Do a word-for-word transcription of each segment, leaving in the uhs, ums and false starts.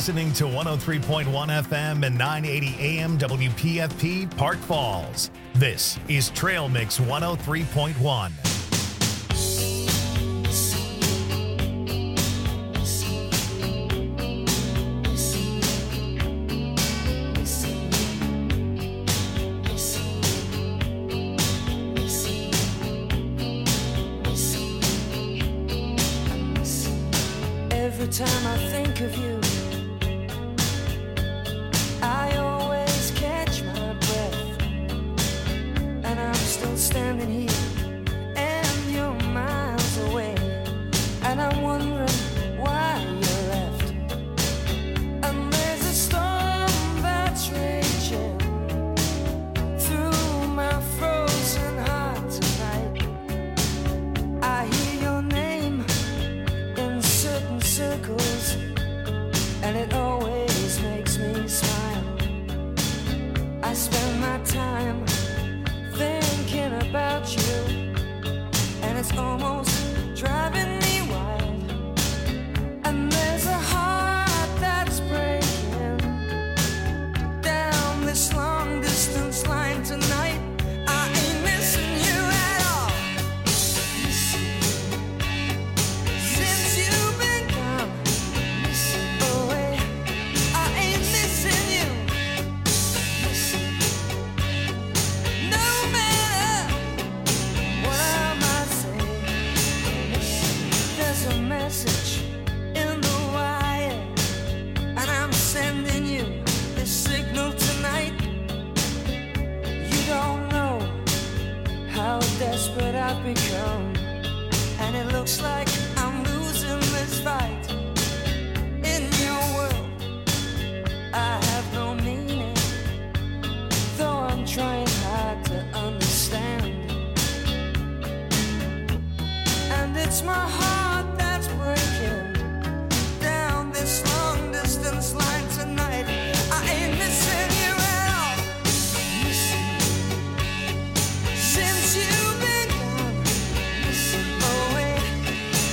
listening to one oh three point one F M and nine eighty A M W P F P Park Falls. This is Trail Mix one oh three point one. Every time I think of you, I always catch my breath, and I'm still standing here, and you're miles away, and I'm wondering why you left. And there's a storm that's raging through my frozen heart tonight. I hear your name in certain circles, and it always makes me smile. I spend my time thinking about you, and it's almost driving me wild. And there's a heart that's breaking down this long distance line tonight. I ain't missing you at all. Since you've been gone away, I ain't missing you. No matter what I might say, there's a message in the wire, and I'm sending you this signal tonight. You don't know how desperate I've become, and it looks like I'm losing this fight. In your world, I have no meaning, though I'm trying hard to understand. And it's my heart that's breaking down this long distance line tonight. I ain't missing you at all. Since you've been gone away,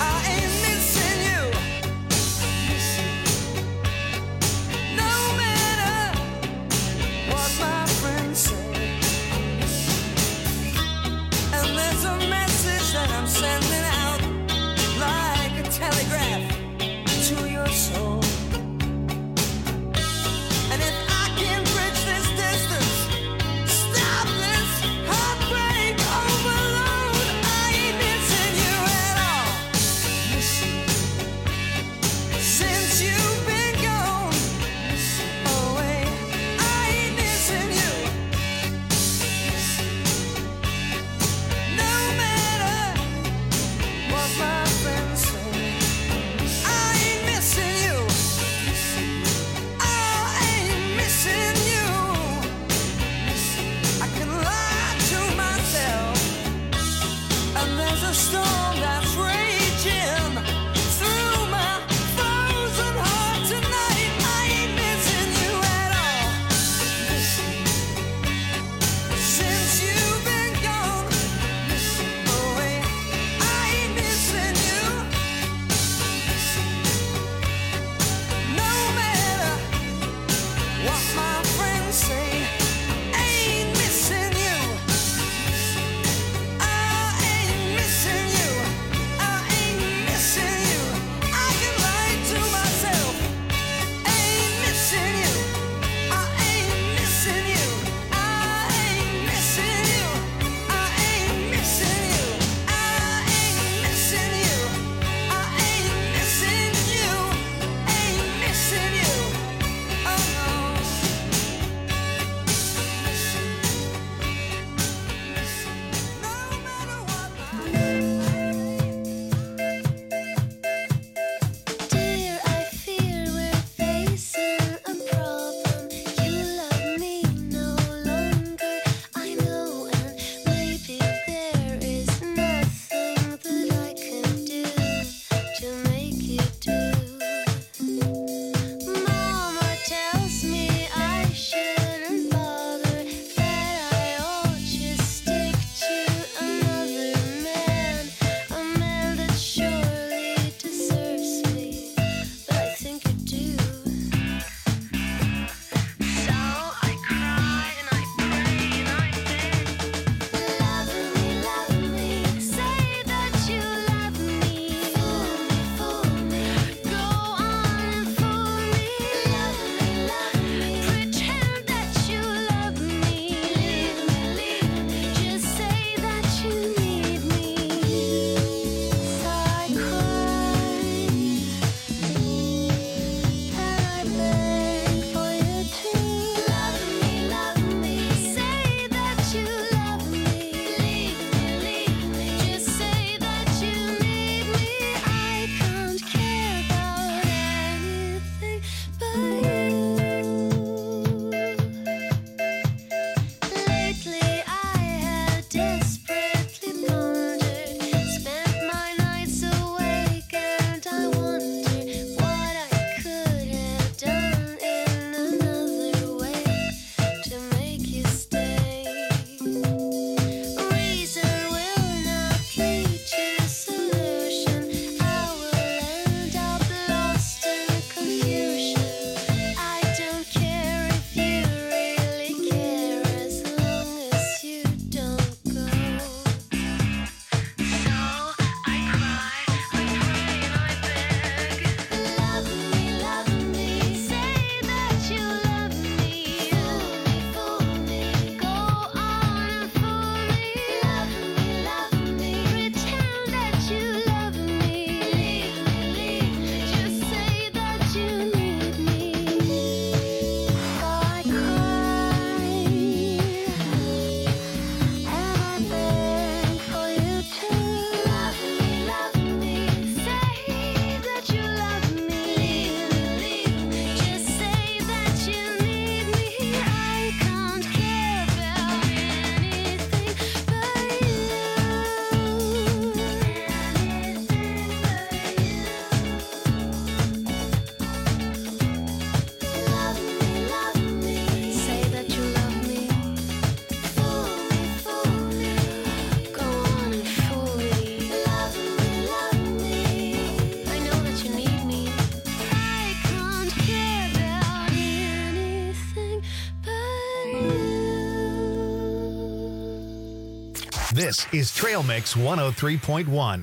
This is Trail Mix one oh three point one.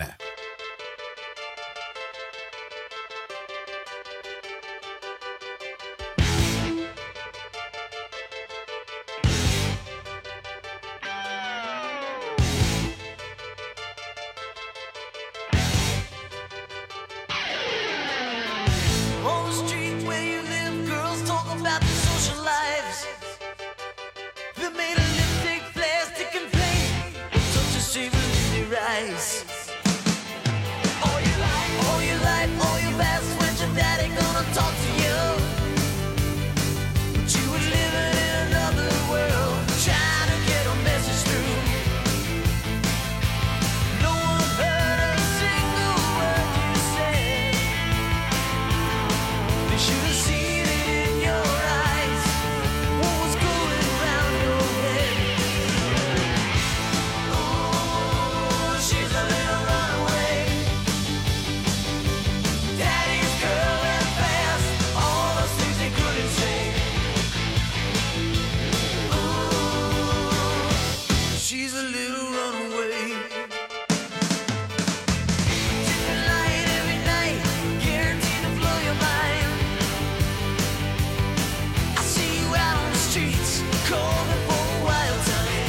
On the street where you live, girls talk about their social lives. They made a lipstick, plastic, and paint. Such a shame in their eyes. All your life, all your life, all your past, when's your daddy gonna talk to you? But you were living in another world, trying to get a message through. No one heard a single word you said. They should have seen it in your eyes. What was going round your head? Oh, she's a little runaway. Daddy's girl and fast. All those things they couldn't say. Oh, she's a little runaway. Different light every night, guaranteed to blow your mind. I see you out on the streets, calling for a wild time.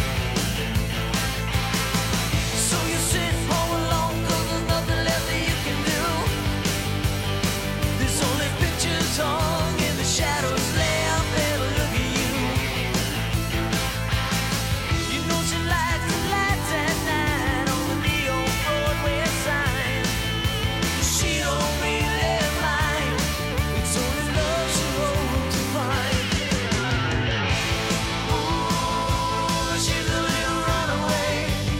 So you sit home alone, 'cause there's nothing left that you can do. There's only pictures hung in the shadows left there to look at you. You know she likes the lights at night on the neon Broadway sign. She don't really mind. It's only love she hopes to find. Ooh, she's a little runaway.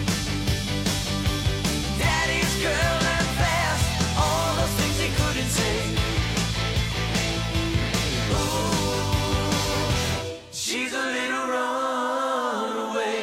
Daddy's girl and fast. All those things he couldn't say. Ooh, she's a little runaway.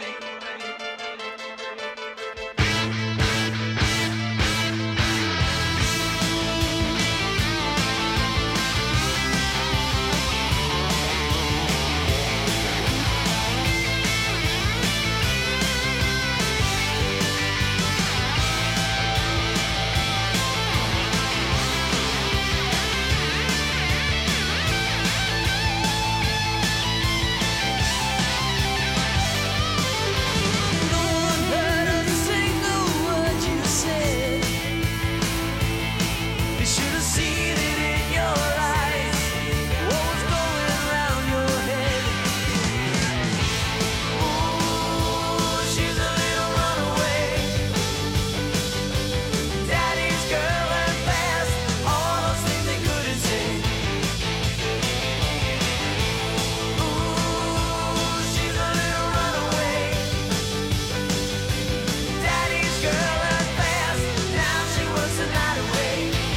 No one heard a single word you said. They should have seen it in your eyes. What was going round your head? Ooh, she's a little runaway. Daddy's girl and fast. All those things they couldn't say. Ooh, she's a little runaway. Daddy's girl and fast. Now she works the night away.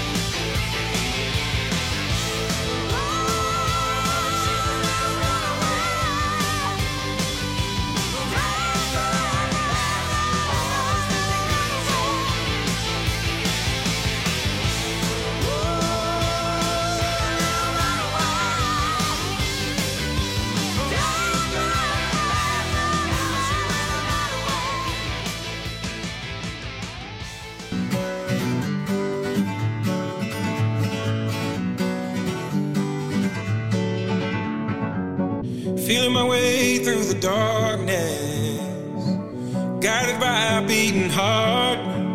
Feeling my way through the darkness, guided by a beating heart.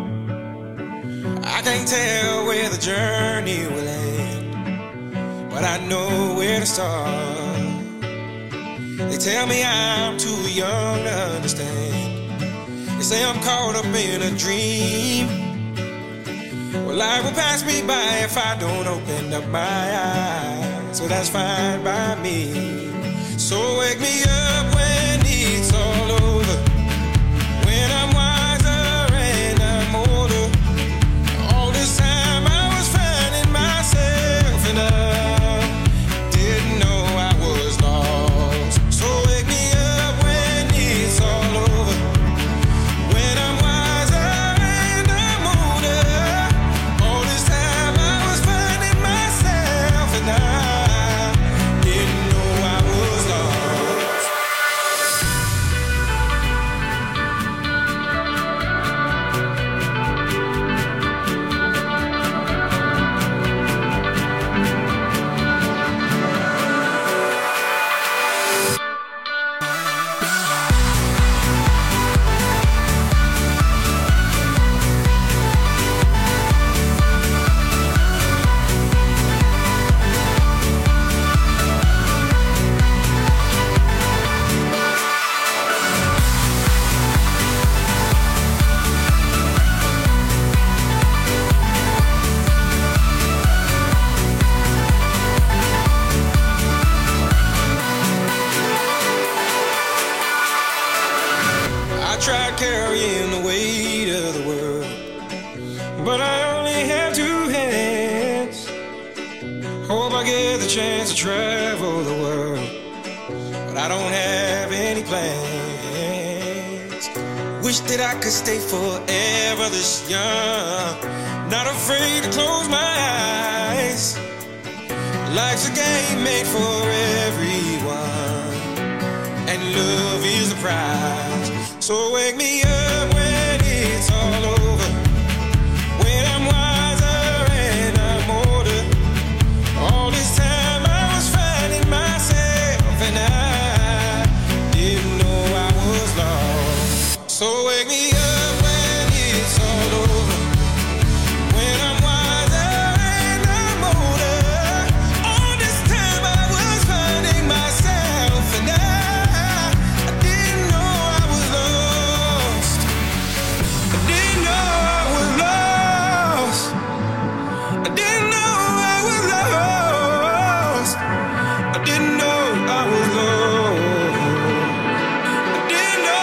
I can't tell where the journey will end, but I know where to start. They tell me I'm too young to understand. They say I'm caught up in a dream. Well, life will pass me by if I don't open up my eyes. So that's fine by me. So wake me up when it's all over, when I'm wiser and I'm older. All this time I was finding myself and I didn't know I was lost. So wake me up when it's all over, when I'm wiser and I'm older. All this time I was finding myself and I didn't know I was lost. travel the world, but I don't have any plans. Wish that I could stay forever this young, not afraid to close my eyes. Life's a game made for everyone, and love is the prize. So wake me up when it's all over, when I'm wiser and I'm older. All this time I was finding myself, and I didn't know I was lost. So wake me up when it's all over, when I'm wiser and I'm older. All this time I was finding myself, and I, I didn't know I was lost. I didn't know I was lost. I didn't know I was lost. I didn't know I was lost. I didn't know.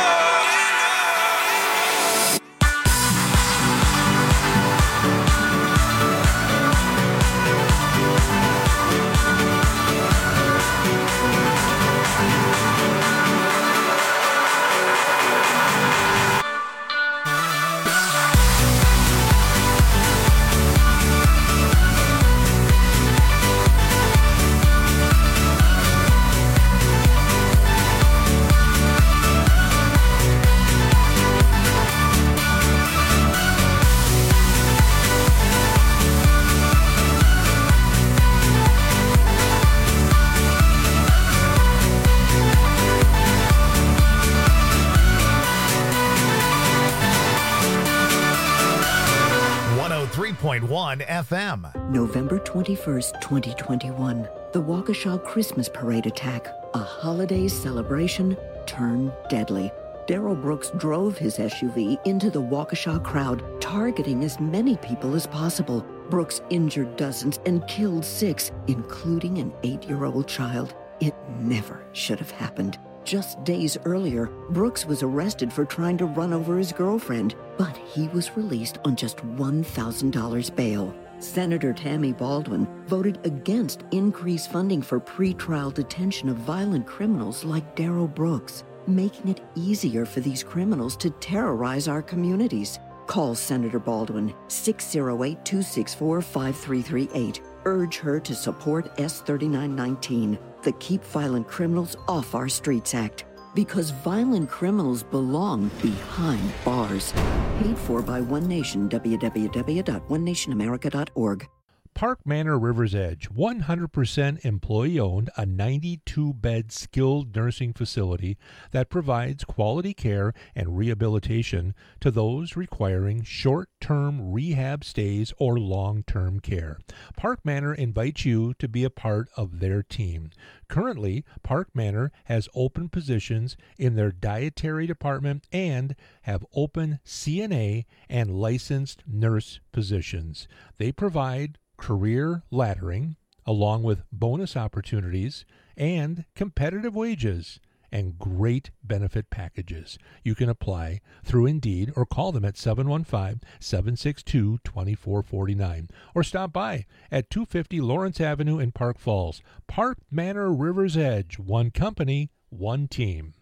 one oh three point one F M. November twenty-first, twenty twenty-one. The Waukesha Christmas Parade attack. A holiday celebration turned deadly. Darrell Brooks drove his S U V into the Waukesha crowd, targeting as many people as possible. Brooks injured dozens and killed six, including an eight-year-old child. It never should have happened. Just days earlier, Brooks was arrested for trying to run over his girlfriend, but he was released on just one thousand dollars bail. Senator Tammy Baldwin voted against increased funding for pretrial detention of violent criminals like Darrell Brooks, making it easier for these criminals to terrorize our communities. Call Senator Baldwin, six oh eight, two six four, five three three eight. Urge her to support S thirty-nine nineteen, the Keep Violent Criminals Off Our Streets Act. Because violent criminals belong behind bars. Paid for by One Nation, w w w dot one nation america dot org. Park Manor River's Edge, one hundred percent employee-owned, a ninety-two bed skilled nursing facility that provides quality care and rehabilitation to those requiring short-term rehab stays or long-term care. Park Manor invites you to be a part of their team. Currently, Park Manor has open positions in their dietary department and have open C N A and licensed nurse positions. They provide career laddering, along with bonus opportunities and competitive wages and great benefit packages. You can apply through Indeed or call them at seven one five, seven six two, two four four nine or stop by at two fifty Lawrence Avenue in Park Falls. Park Manor River's Edge, one company, one team.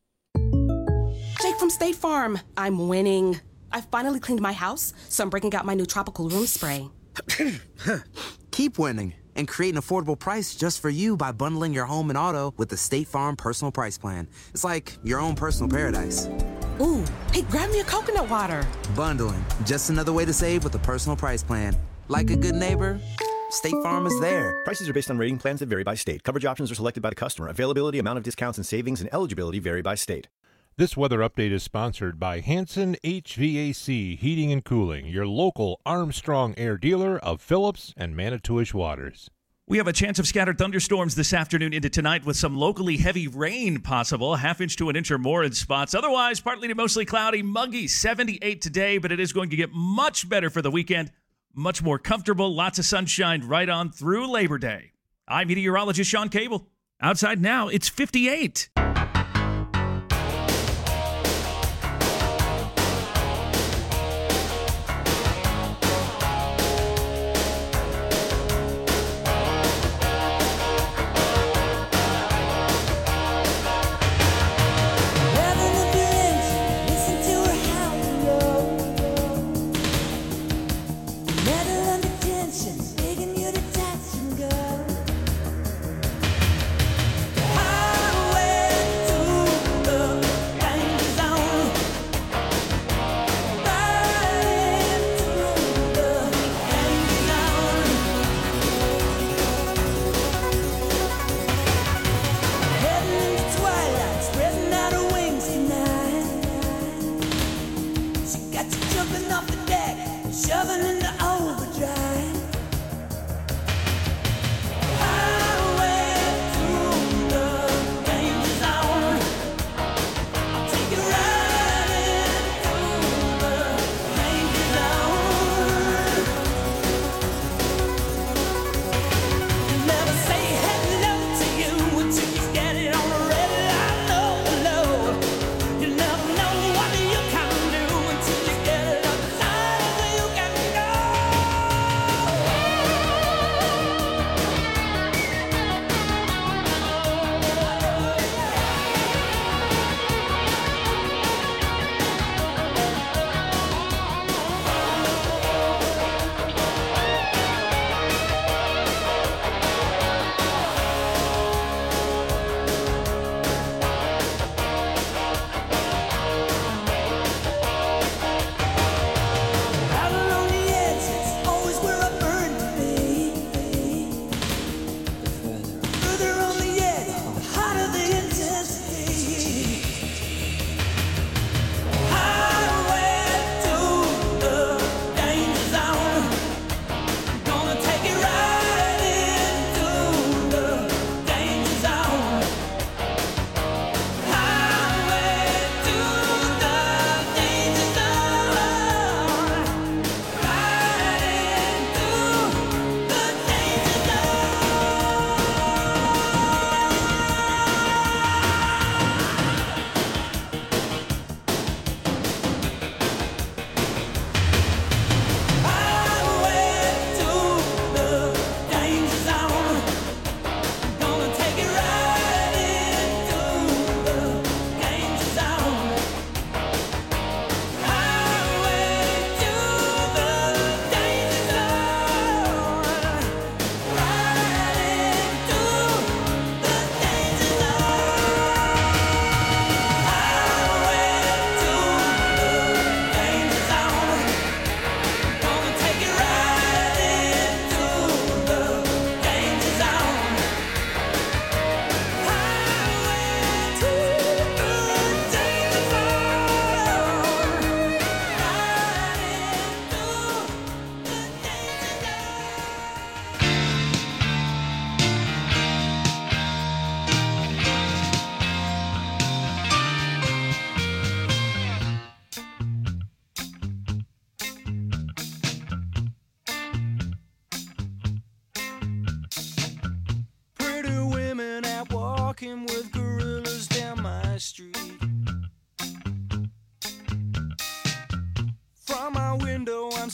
Jake from State Farm. I'm winning. I finally cleaned my house, so I'm breaking out my new tropical room spray. Keep winning and create an affordable price just for you by bundling your home and auto with the State Farm Personal Price Plan. It's like your own personal paradise. Ooh, hey, grab me a coconut water. Bundling, just another way to save with the Personal Price Plan. Like a good neighbor, State Farm is there. Prices are based on rating plans that vary by state. Coverage options are selected by the customer. Availability, amount of discounts and savings, and eligibility vary by state. This weather update is sponsored by Hanson H V A C Heating and Cooling, your local Armstrong Air dealer of Phillips and Manitowish Waters. We have a chance of scattered thunderstorms this afternoon into tonight with some locally heavy rain possible, a half inch to an inch or more in spots. Otherwise, partly to mostly cloudy, muggy, seventy-eight today, but it is going to get much better for the weekend. Much more comfortable, lots of sunshine right on through Labor Day. I'm meteorologist Sean Cable. Outside now, it's fifty-eight.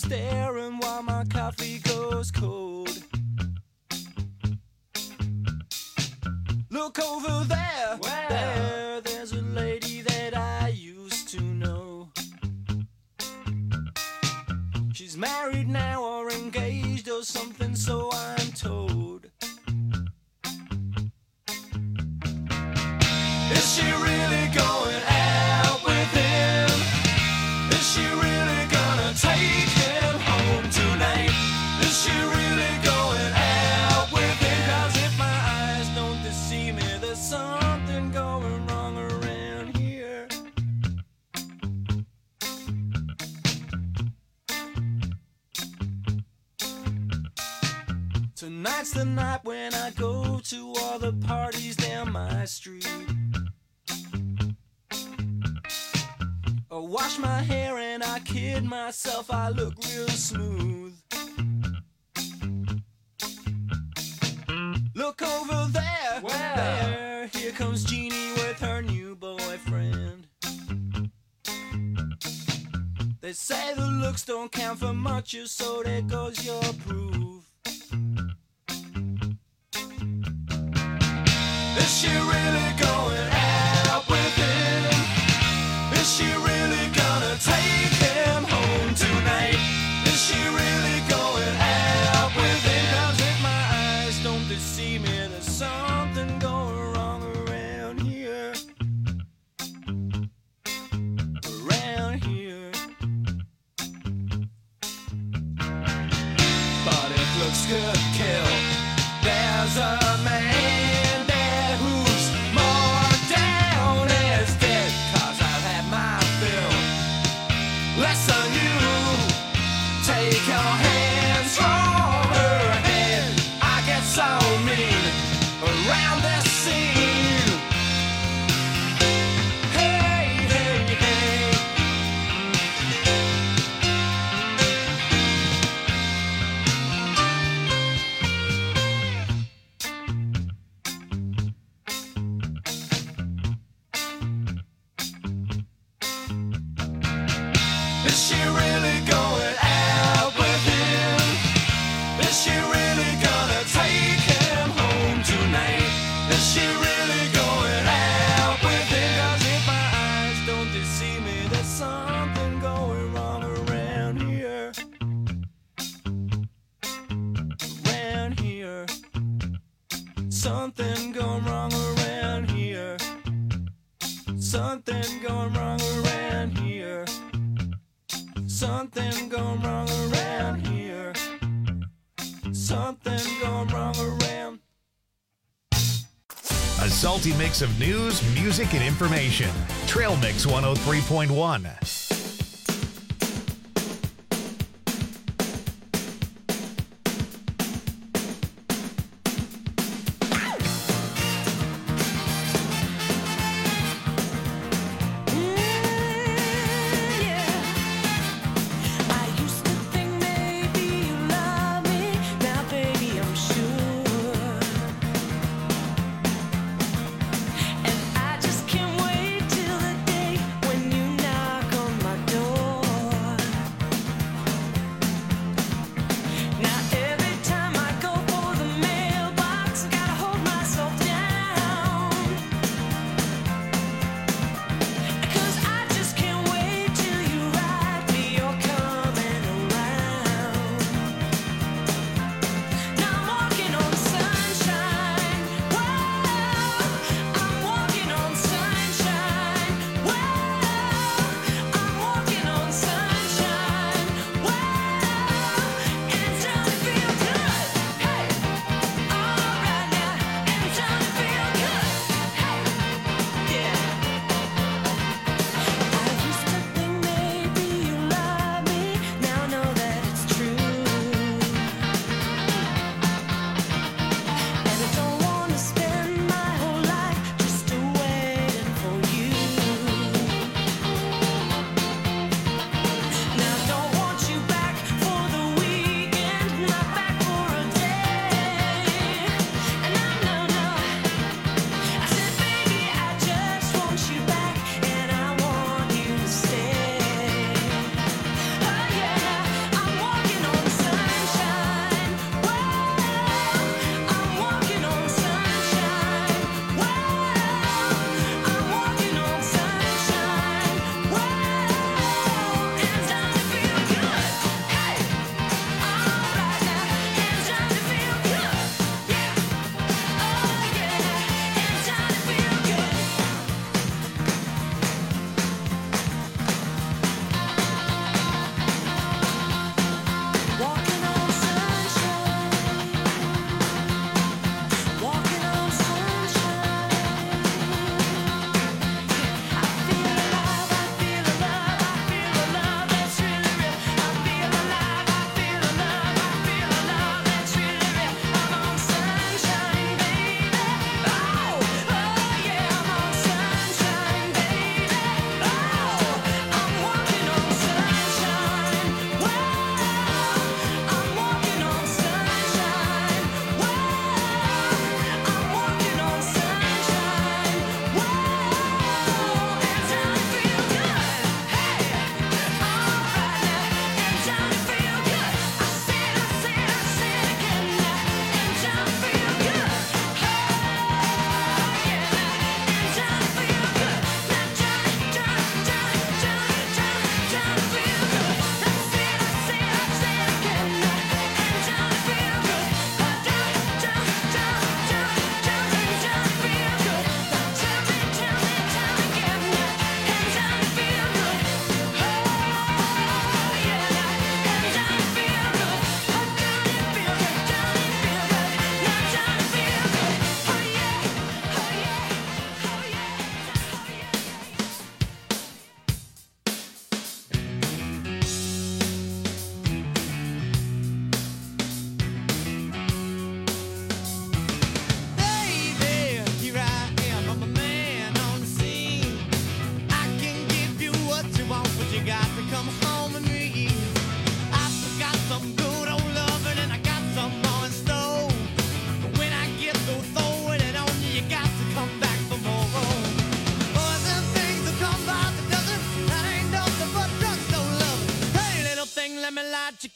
staring while my coffee goes cold. Look over there, Where? there, there's a lady that I used to know. She's married now or engaged or something, so I'm told. Is she really going out with him? Is she really gonna take him home tonight? Is she really going out with him? 'Cause if my eyes don't deceive me, there's something going wrong around here. Tonight's the night when I go to all the parties down my street. I wash my hair and I kid myself, I look real smooth. Look over there, Where? there, here comes Jeannie with her new boyfriend. They say the looks don't count for much, so there goes your proof. Is she really going out with him? Is she really gonna take him home tonight? Is she really going out with him? 'Cause if my eyes don't deceive me, there's something going wrong around here. Around here. But if looks could kill, there's a man there who's more down as dead. 'Cause I've had my fill. Less than you. Take your hands from her head. I get so mean around this scene. Hey, hey, hey. Is she really going out with him? Is she really gonna take him home tonight? Is she really going out with him? 'Cause if my eyes don't deceive me, there's something going wrong around here. Around here. Something going wrong around here. Something going wrong around here. Something going wrong around here. Something going wrong around. A salty mix of news, music, and information. Trail Mix one oh three point one. And I just can't wait till the day when you knock on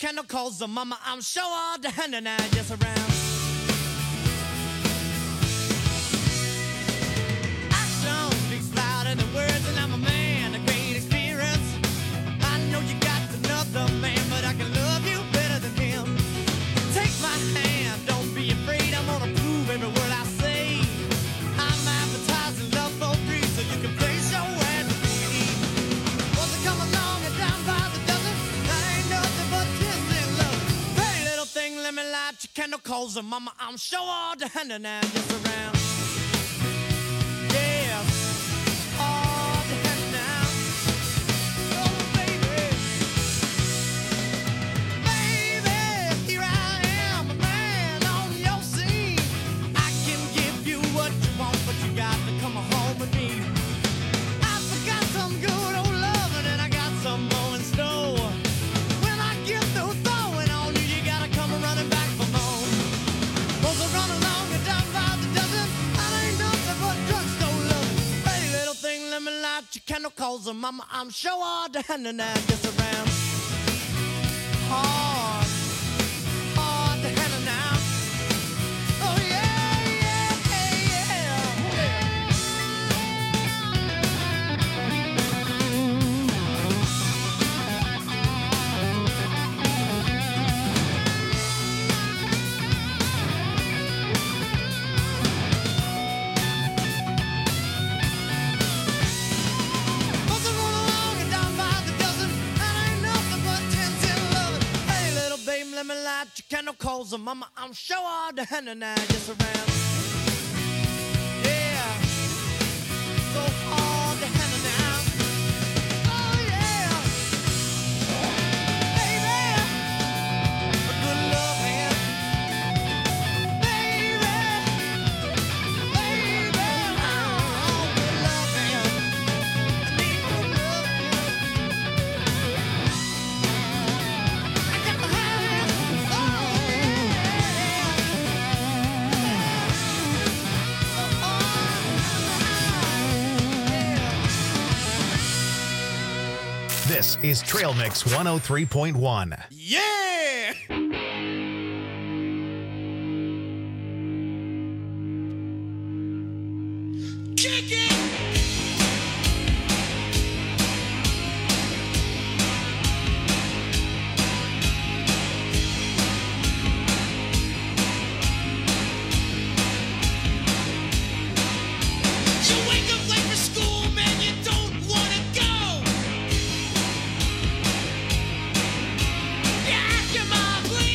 candle calls the mama. I'm sure all the hand and I just around. Action speaks louder than words, and I'm a man of great experience. I know you got another man, but I can love you better than him. Take my hand, don't be afraid. I'm gonna prove every word I say. I'm advertising love for free, so you can place your ad with me. Once I come along and down by the dozen, that ain't nothing but kiss and love. Pretty little thing, let me light your candle calls her mama. I'm sure all the hand and I just around. Yeah, all the hand now. Oh, baby. Baby, here I am, a man on your scene. I can give you what you want, but you got to come home with me. I forgot some good old loving, and I got some more in store. When I get through throwing on you, you gotta come running back for more. Won't I run along and down by the dozen? That ain't nothing but drugstore loving. Pretty little thing, let me light your candle calls her mama. I'm sure all the hand and I just around. Hard, hard to handle now. Oh yeah, yeah, yeah, yeah. Once I roll along and down by the dozen, that ain't nothing but ten, ten loving. Hey, little babe, let me light your candle calls her mama. I'm sure all the hand and I just around. Yeah, so all the hand and now. Oh yeah, baby, a good love hand. Baby, baby, oh, good love hand. I need good love hand. I got to have it. Oh yeah. This is Trail Mix one oh three point one. Yeah! Kick it! You wake up late for school, man, you don't wanna go. You ask your mom, please.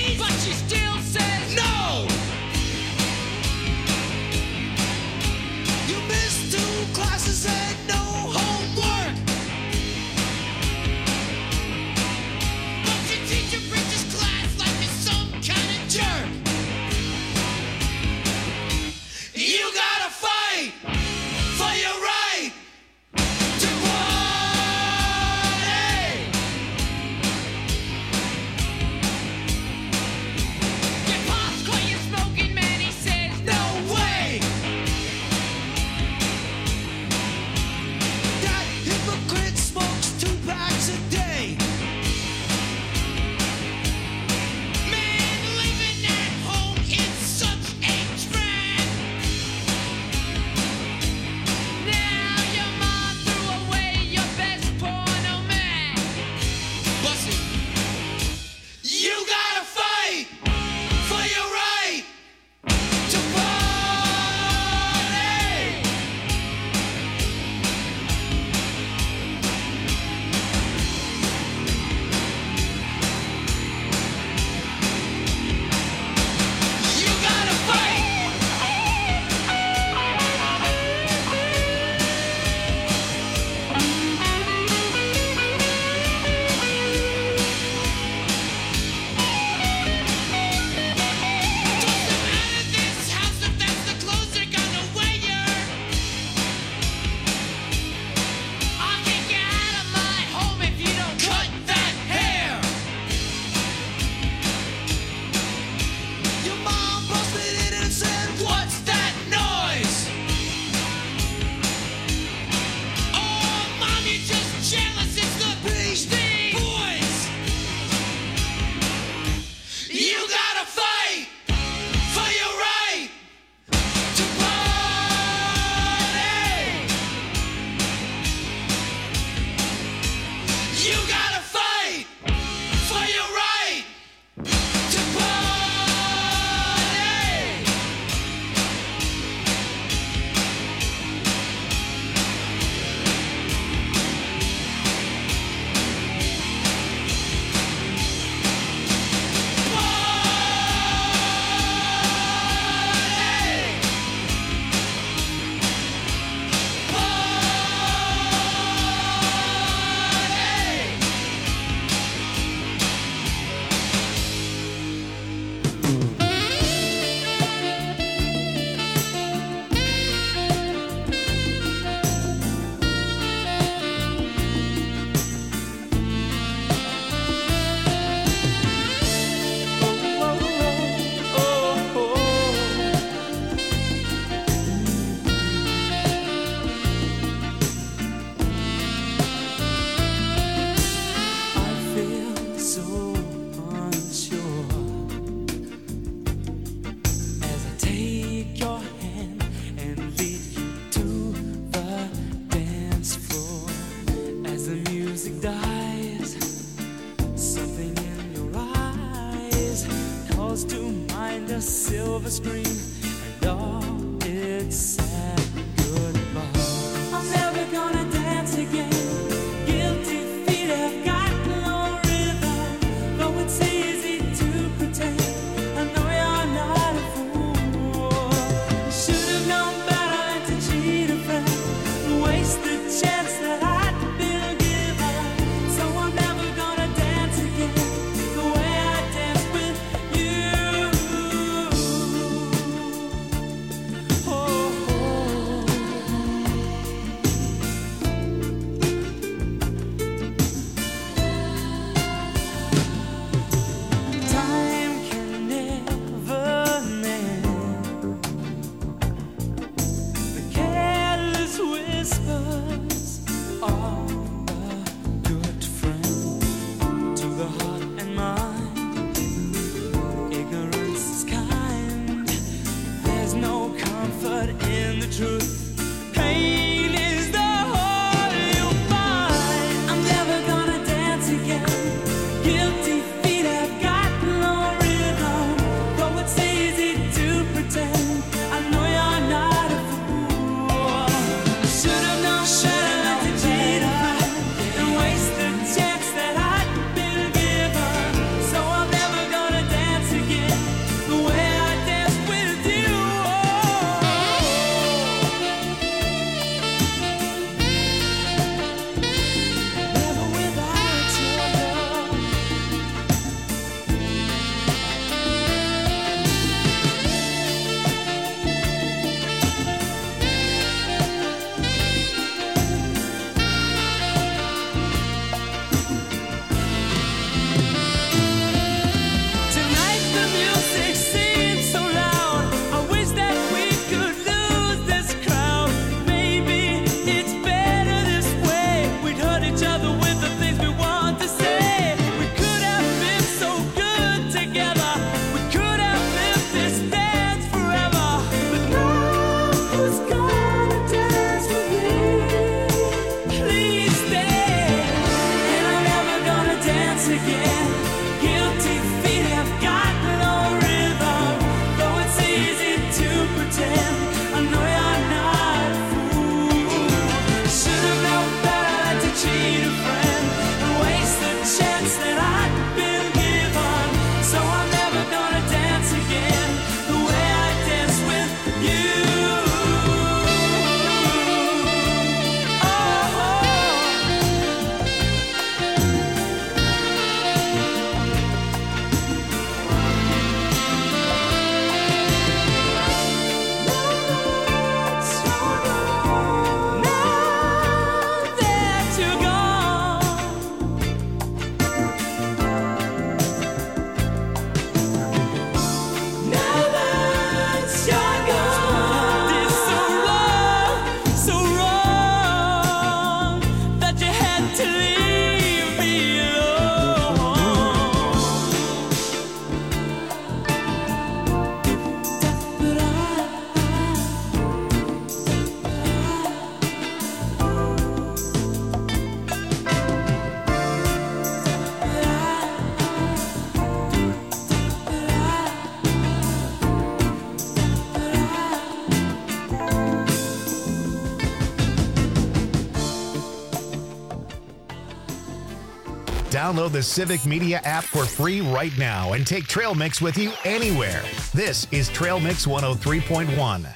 Download the Civic Media app for free right now and take Trail Mix with you anywhere. This is Trail Mix one oh three point one.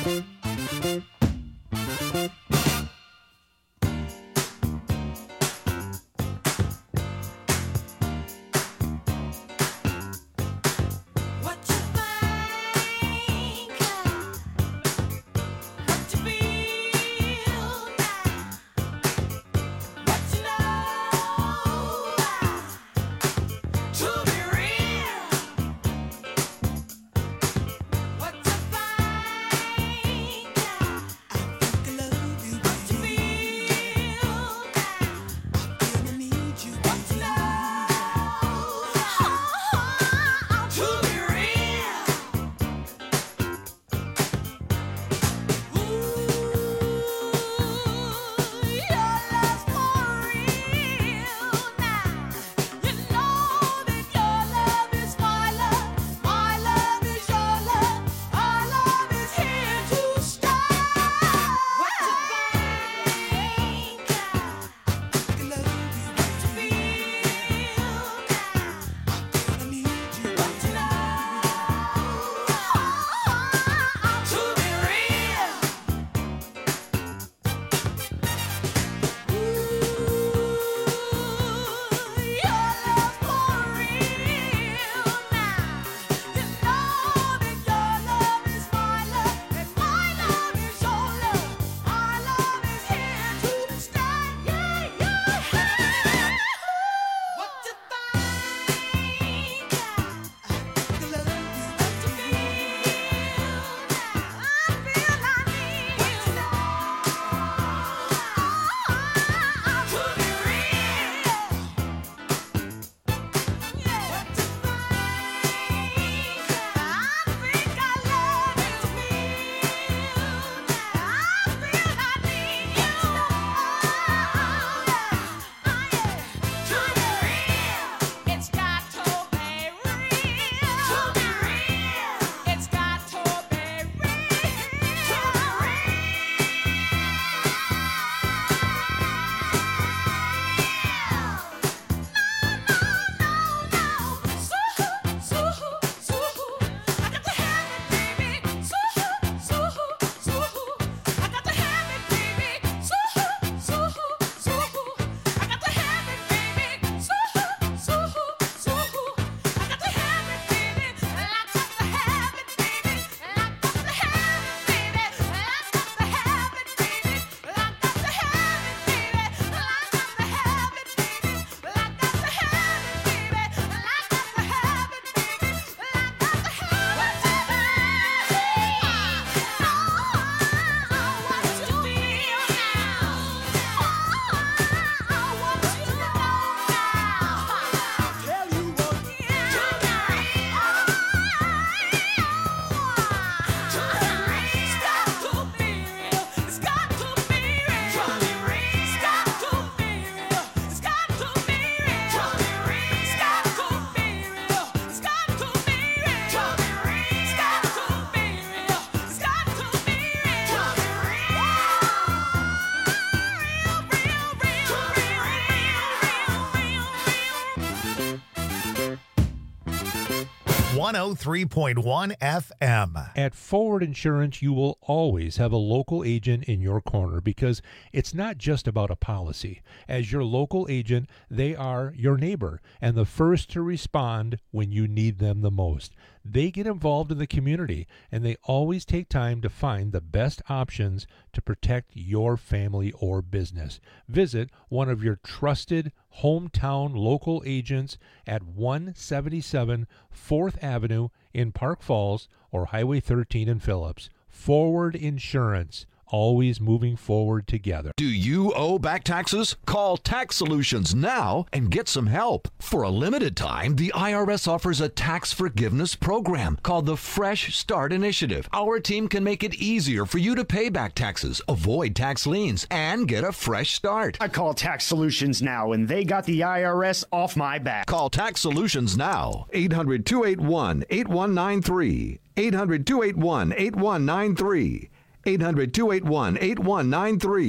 one oh three point one F M. At Forward Insurance, you will always have a local agent in your corner because it's not just about a policy. As your local agent, they are your neighbor and the first to respond when you need them the most. They get involved in the community, and they always take time to find the best options to protect your family or business. Visit one of your trusted hometown local agents at one seventy-seven fourth Avenue in Park Falls or Highway thirteen in Phillips. Forward Insurance, always moving forward together. Do you owe back taxes? Call Tax Solutions now and get some help. For a limited time, the I R S offers a tax forgiveness program called the Fresh Start Initiative. Our team can make it easier for you to pay back taxes, avoid tax liens, and get a fresh start. I call Tax Solutions now, and they got the I R S off my back. Call Tax Solutions now. eight hundred, two eight one, eight one nine three. eight hundred, two eight one, eight one nine three. eight hundred, two eight one, eight one nine three.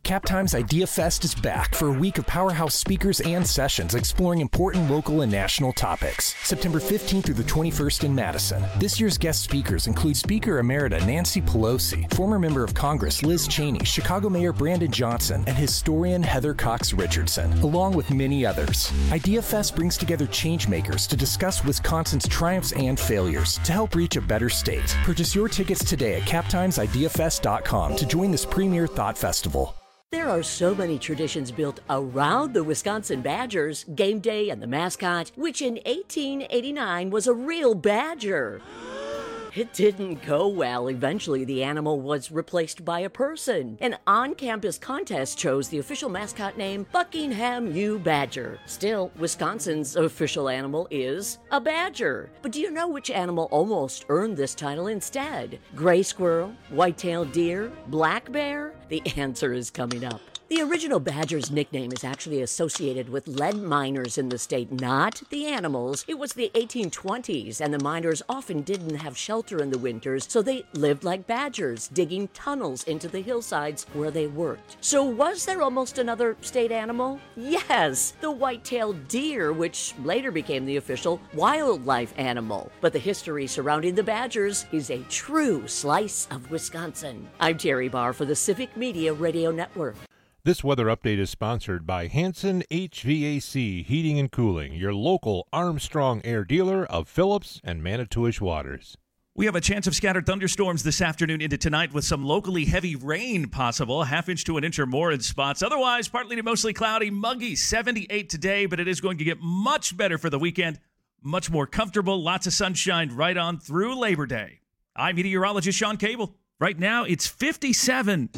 CapTime's Idea Fest is back for a week of powerhouse speakers and sessions exploring important local and national topics. September fifteenth through the twenty-first in Madison. This year's guest speakers include Speaker Emerita Nancy Pelosi, former member of Congress Liz Cheney, Chicago Mayor Brandon Johnson, and historian Heather Cox Richardson, along with many others. Idea Fest brings together changemakers to discuss Wisconsin's triumphs and failures to help reach a better state. Purchase your tickets today at cap times idea fest dot com to join this premier thought festival. There are so many traditions built around the Wisconsin Badgers, game day and the mascot, which in eighteen eighty-nine was a real badger. It didn't go well. Eventually, the animal was replaced by a person. An on-campus contest chose the official mascot name Buckingham U. Badger. Still, Wisconsin's official animal is a badger. But do you know which animal almost earned this title instead? Gray squirrel, white-tailed deer, black bear? The answer is coming up. The original badger's nickname is actually associated with lead miners in the state, not the animals. It was the eighteen twenties, and the miners often didn't have shelter in the winters, so they lived like badgers, digging tunnels into the hillsides where they worked. So was there almost another state animal? Yes, the white-tailed deer, which later became the official wildlife animal. But the history surrounding the badgers is a true slice of Wisconsin. I'm Terry Barr for the Civic Media Radio Network. This weather update is sponsored by Hanson H V A C Heating and Cooling, your local Armstrong Air dealer of Phillips and Manitowish Waters. We have a chance of scattered thunderstorms this afternoon into tonight with some locally heavy rain possible, a half inch to an inch or more in spots. Otherwise, partly to mostly cloudy, muggy, seventy-eight today, but it is going to get much better for the weekend, much more comfortable, lots of sunshine right on through Labor Day. I'm meteorologist Sean Cable. Right now, it's fifty-seven.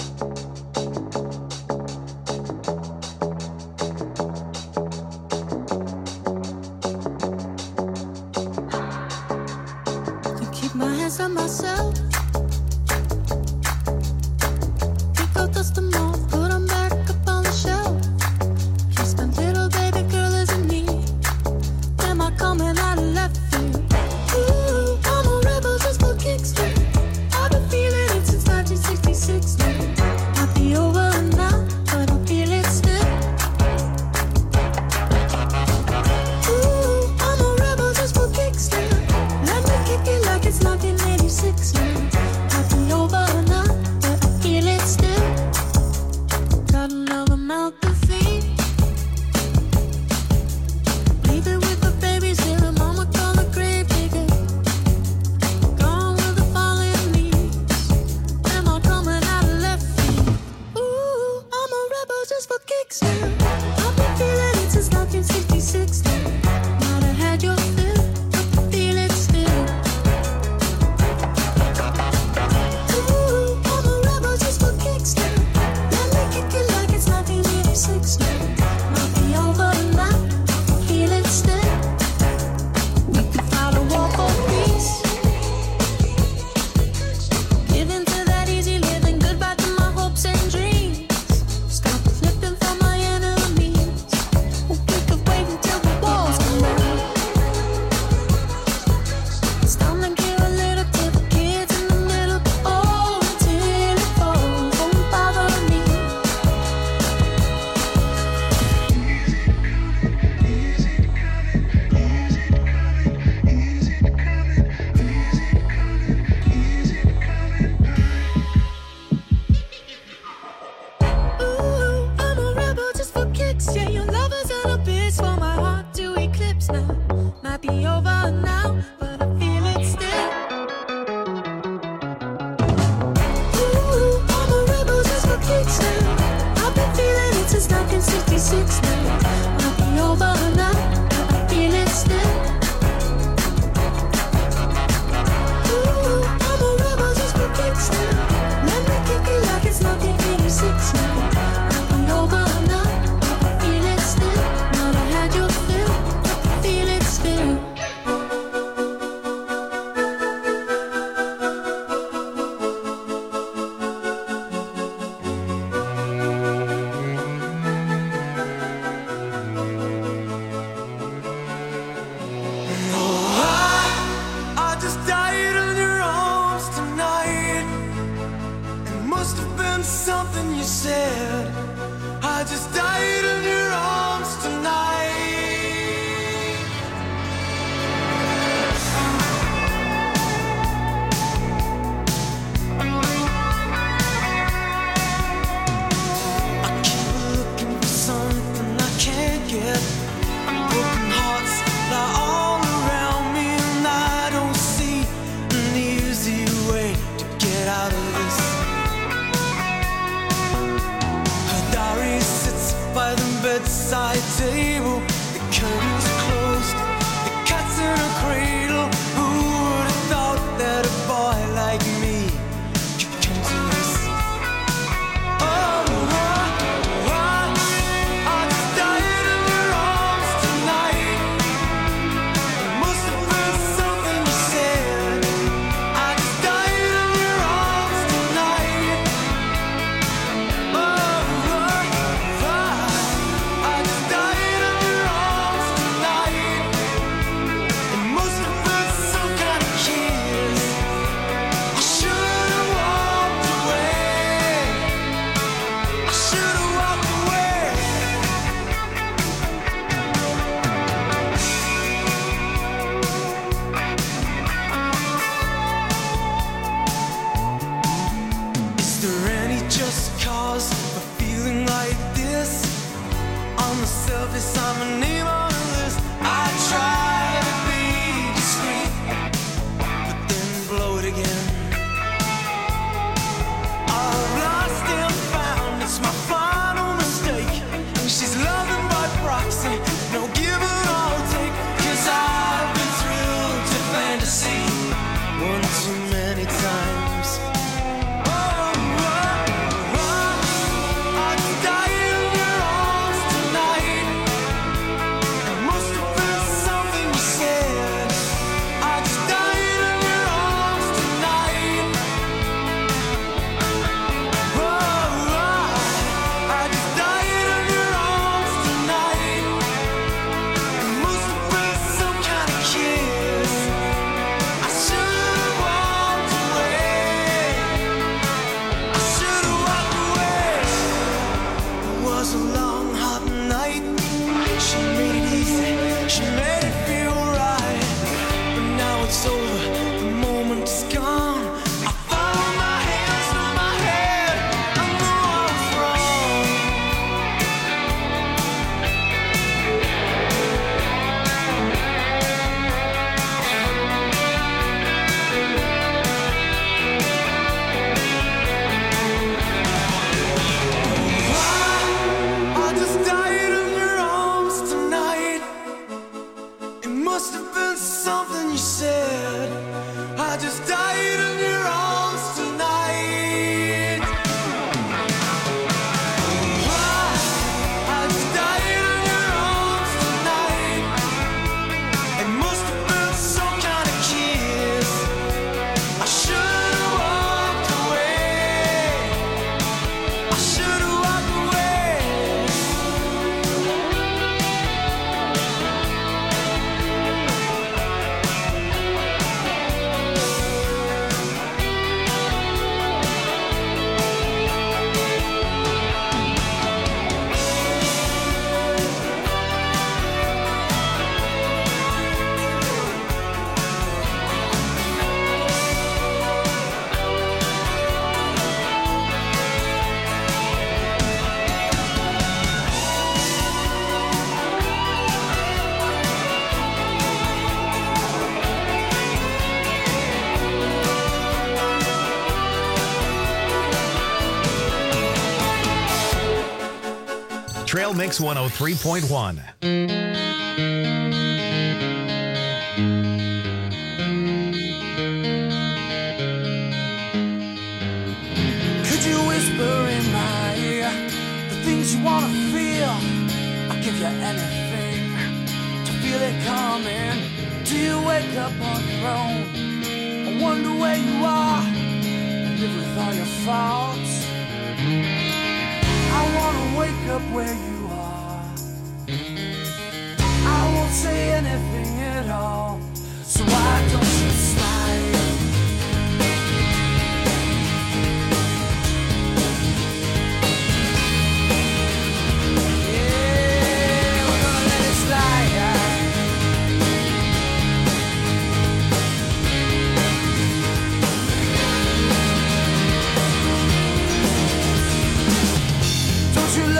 On myself, pick up, dust them off, put them back up on the shelf. Kiss my little baby girl isn't me. Am I coming out of left field? Ooh, I'm a rebel just for kicks. I've been feeling it since nineteen sixty-six. Might be over now, but I feel it still. Ooh, I'm a rebel just for kicks. Let me kick it like it's nineteen eighty-six now. Might be over now, but I feel it still. Got another mouth to feed. Leaving with the babies here, mama call the grave digger. Gone with the falling leaves. Am I coming out of left field? Ooh, I'm a rebel just for kicks now. I've been feeling it since nineteen sixty-six now. Might have had your fill, but I feel it still. Let me kick it like it's nineteen eighty-six now. I'll be over now, I feel it still. said. I just died in your arms tonight. I keep looking for something I can't get. Broken hearts lie all around me, and I don't see an easy way to get out of this. Her diary sits by the bedside table. The curtains closed, the cat's in a cradle. Who would have thought that a boy like me could come to this? Oh, I, I, I just died in your arms tonight. It must have been something you said. I just died in your arms tonight. Oh, I, I just died in your arms tonight. It must have been some kind of kiss. I should have walked away. I should have walked away. Is there any just cause for feeling like this? On the surface, I'm a name on the list. I try to be discreet, but then blow it again. I've lost and found, it's my final mistake. She's loving by proxy, no give and all take. Cause I've been thrilled to fantasy one too many times. Oh, oh, oh, I just died in your arms tonight. It must have been something you said. I just died in your arms tonight. Oh, oh, I just died in your arms tonight. It must have been some kind of kiss. I should have walked away. I should have walked away. It was a long, hot night. She made it easy. She made it feel right. But now it's over. The moment is gone. I follow my hands through my head. I know I was wrong. I just died in your arms tonight. It must have been something you said. I just died in your arms tonight. I just died in your arms tonight. It must have been some kind of kiss. I should have walked away. I should have walked away. Trail Mix one oh three point one. Could you whisper in my ear the things you wanna feel? I'll give you anything to feel it coming. Do you wake up on your own? I wonder where you are and live with all your faults. I wanna wake up where you are. I won't say anything at all. So why don't you smile?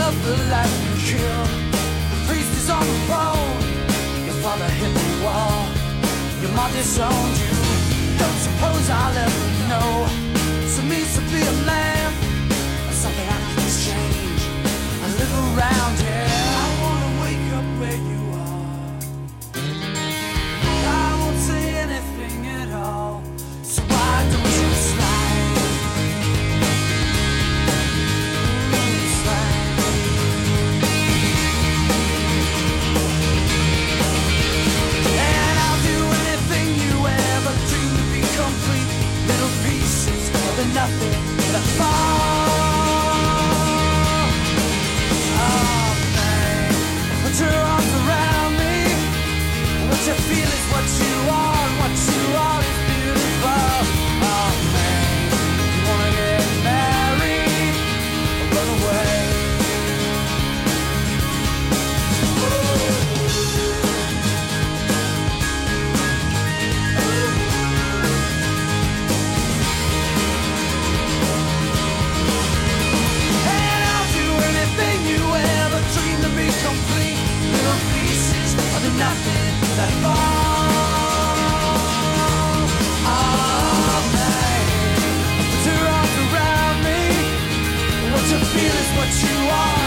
of the life you killed. The priest is on the phone. Your father hit the wall. Your mom disowned you. Don't suppose I'll ever know. So means to be a man. Something I can exchange. I live around here. I wanna wake up where you are. I won't say anything at all. So why don't you slide? Slide. And I'll do anything you ever dreamed to be complete. Little pieces of the nothing that fall. Put your arms around me. What you feel is what you are, and what you are is beautiful. Oh man, you wanna get married or run away? And I'll do anything you ever dreamed to be complete. Little pieces of the nothing that fall. Oh man, put your arms around me. What you feel is what you are.